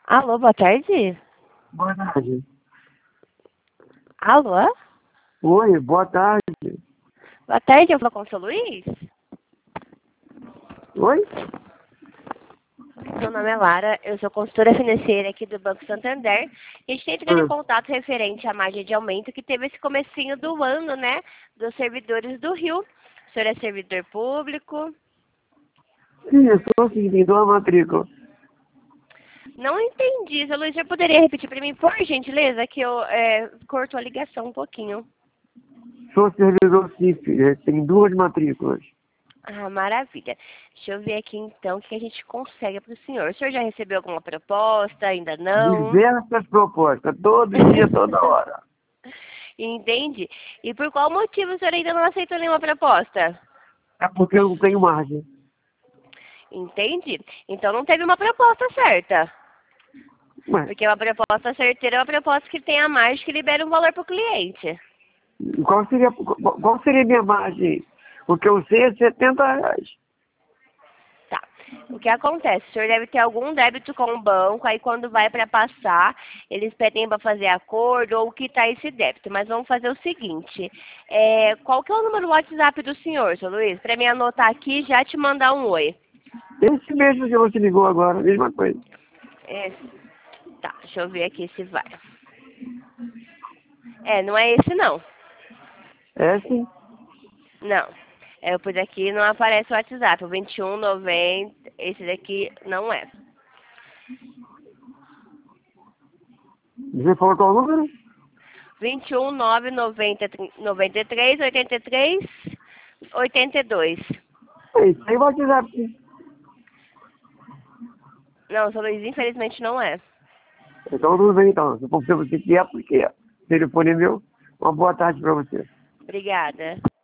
Alô, boa tarde. Boa tarde. Alô? Oi, boa tarde. Boa tarde, eu falo com o seu Luiz? Oi? Meu nome é Lara, eu sou consultora financeira aqui do Banco Santander. E a gente tem entrado em Ah, contato referente à margem de aumento que teve esse comecinho do ano, né? Dos servidores do Rio. O senhor é servidor público? sim, eu sou sim, tem uma matrícula. Não entendi, seu Luiz, já poderia repetir para mim, por gentileza, que eu corto a ligação um pouquinho. Sou servidor CIF, tem duas matrículas. Ah, maravilha. Deixa eu ver aqui então o que a gente consegue para o senhor. O senhor já recebeu alguma proposta? Ainda não? Diversas propostas, todo dia, toda hora. Entende? E por qual motivo o senhor ainda não aceitou nenhuma proposta? É porque eu não tenho margem. Entende? Então não teve uma proposta certa. Ué, Porque uma proposta certeira é uma proposta que tem a margem que libera um valor para o cliente. qual seria a minha margem? O que eu sei é R$ 70. Tá. O que acontece? O senhor deve ter algum débito com o banco, aí quando vai para passar, eles pedem para fazer acordo ou quitar esse débito. Mas vamos fazer o seguinte: qual que é o número do WhatsApp do senhor, seu Luiz? Para mim anotar aqui e já te mandar um oi. Esse mesmo que você ligou agora, a mesma coisa. Esse. Tá, deixa eu ver aqui se vai. Não é esse não. É sim. Não. Eu pus aqui não aparece o WhatsApp. O 2190, esse daqui não é. Você falou qual o número? 21990 93 83 82. É isso aí, o WhatsApp. Sim. Não, seu Luiz, infelizmente não é. Então tudo bem então. Se for você que é, porque o telefone é meu. Uma boa tarde para você. Obrigada.